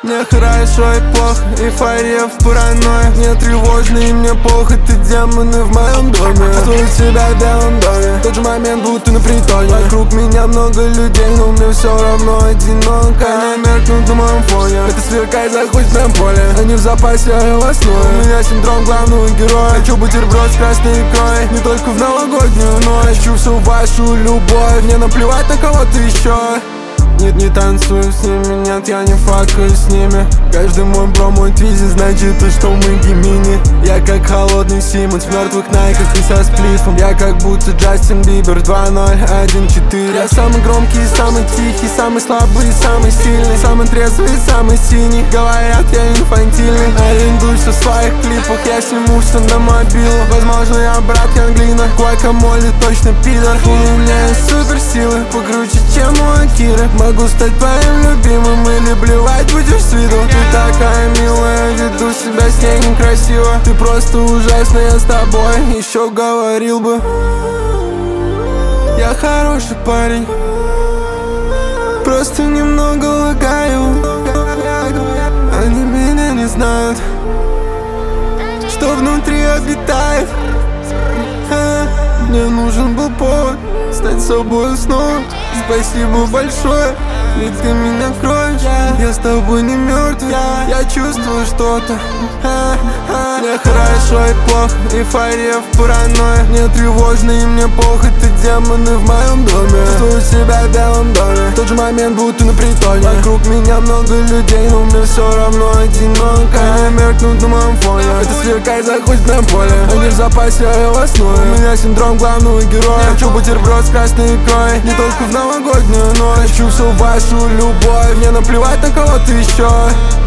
Мне хорошо и плохо, эйфория в паранойя. Мне тревожно и мне плохо, ты демоны в моем доме. Чувствую себя в белом доме, в тот же момент будто на притоне. Вокруг меня много людей, но мне все равно одиноко. Они меркнут на моем фоне, это сверкает, заходит на поле. Они в запасе, а я в основе. У меня синдром главного героя. Хочу бутерброд с красной икрой, не только в новогоднюю ночь. Хочу всю вашу любовь, мне наплевать на кого-то еще. Нет, не танцую с ними, нет, я не факаю с ними. Каждый мой бро, мой твизи, значит то, что мы гемини. Я как холодный Симмонс в мертвых найках и со сплифом. Я как будто Джастин Бибер 2-0-1-4. Я самый громкий, самый тихий, самый слабый, самый сильный, самый трезвый, самый синий. Говорят, я инфантильный, арендуюсь в своих клипах. Я снимусь на мобилу. Возможно, я брат Янглина, гуакамоле точно пидор. У меня есть суперсилы, покруче, чем у Акиры. Могу стать твоим любимым или блевать будешь с виду. Ты такая милая, веду себя с ней некрасиво. Ты просто ужасная, я с тобой еще говорил бы. Я хороший парень, просто немного лагаю. Они меня не знают, что внутри обитает. Мне нужен был повод стать собой снова. Спасибо большое, ведь ты меня кроешь. Я с тобой не мертвый, я чувствую что-то. Мне хорошо и плохо, эйфория в паранойя. Мне тревожно и мне плохо, ты демоны в моем доме. Чувствую себя в белом доме, в тот же момент будто на притоне. Вокруг меня много людей, но мне все равно одиноко. Они меркнут на моем фоне, это сверкает, заходит на поле. Они в запасе, а я в основе. У меня синдром главного героя. Хочу бутерброд с красной икрой, не только в новогоднюю ночь. Хочу всю вашу любовь, мне наплевать на кого-то еще.